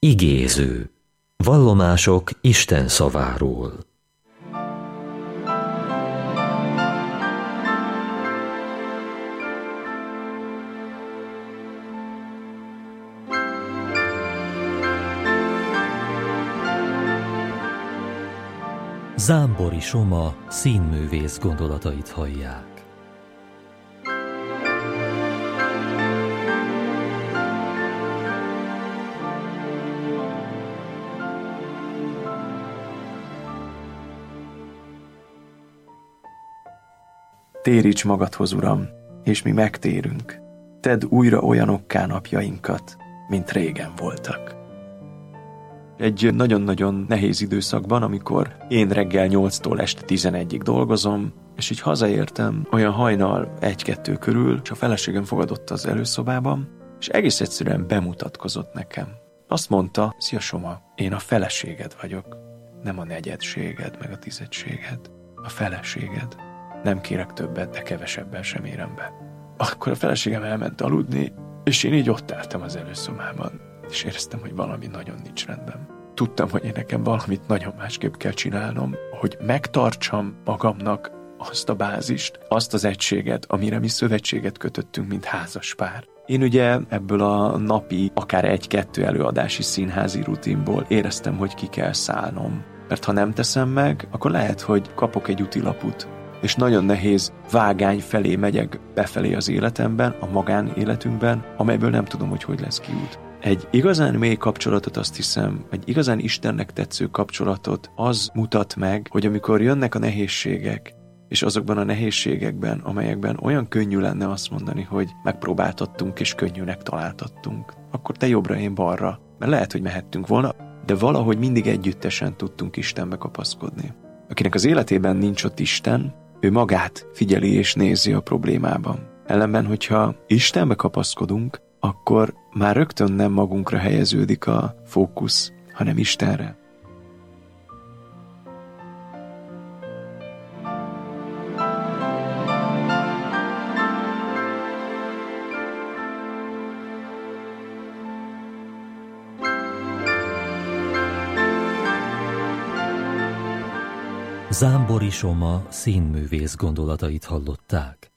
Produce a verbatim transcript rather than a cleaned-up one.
Igéző. Vallomások Isten szaváról. Zámbori Soma színművész gondolatait hallják. Téríts magadhoz, Uram, és mi megtérünk. Tedd újra olyanokká napjainkat, mint régen voltak. Egy nagyon-nagyon nehéz időszakban, amikor én reggel nyolctól este tizenegyig dolgozom, és így hazaértem olyan hajnal egy-kettő körül, és a feleségem fogadott az előszobában, és egész egyszerűen bemutatkozott nekem. Azt mondta: szia Soma, én a feleséged vagyok, nem a negyedséged, meg a tizedséged. A feleséged. Nem kérek többet, de kevesebben sem érem be. Akkor a feleségem elment aludni, és én így ott álltam az előszobában, és éreztem, hogy valami nagyon nincs rendben. Tudtam, hogy én nekem valamit nagyon másképp kell csinálnom, hogy megtartsam magamnak azt a bázist, azt az egységet, amire mi szövetséget kötöttünk, mint házas pár. Én ugye ebből a napi, akár egy-kettő előadási színházi rutinból éreztem, hogy ki kell szállnom. Mert ha nem teszem meg, akkor lehet, hogy kapok egy útilaput, és nagyon nehéz vágány felé megyek befelé az életemben, a magánéletünkben, amelyből nem tudom, hogy hogy lesz kiút. Egy igazán mély kapcsolatot, azt hiszem, egy igazán Istennek tetsző kapcsolatot az mutat meg, hogy amikor jönnek a nehézségek, és azokban a nehézségekben, amelyekben olyan könnyű lenne azt mondani, hogy megpróbáltattunk és könnyűnek találtattunk, akkor te jobbra, én balra, mert lehet, hogy mehettünk volna, de valahogy mindig együttesen tudtunk Istenbe kapaszkodni. Akinek az életében nincs ott Isten, ő magát figyeli és nézi a problémában. Ellenben, hogyha Istenbe kapaszkodunk, akkor már rögtön nem magunkra helyeződik a fókusz, hanem Istenre. Zámbori Soma színművész gondolatait hallották.